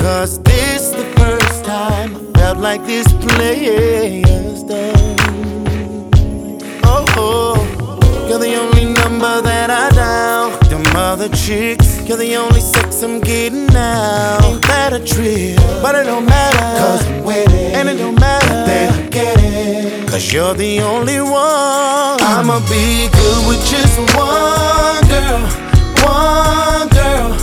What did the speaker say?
'Cause this the first time I felt like this player's done. Oh, you're the only number that I dial. Them other chicks, you're the only sex I'm getting now. Ain't that a trip? But it don't matter, 'cause I'm with it. And it don't matter, they don't get it, 'cause you're the only one. I'ma be good with just one girl, one girl.